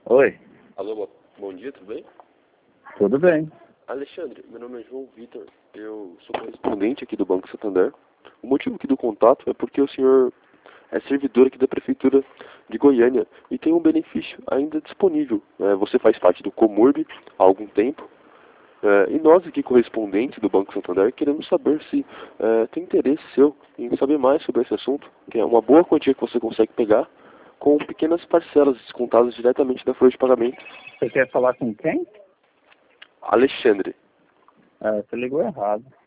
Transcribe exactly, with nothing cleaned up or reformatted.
Oi, Alô, bo- bom dia, tudo bem? tudo bem? Alexandre, meu nome é João Vitor, eu sou correspondente aqui do Banco Santander. O motivo aqui do contato é porque o senhor é servidor aqui da Prefeitura de Goiânia e tem um benefício ainda disponível. É, você faz parte do Comurb há algum tempo é, e nós aqui, correspondentes do Banco Santander, queremos saber se é, tem interesse seu em saber mais sobre esse assunto, que é uma boa quantia que você consegue pegar com pequenas parcelas descontadas diretamente da folha de pagamento. Você quer falar com quem? Alexandre. É, você ligou errado.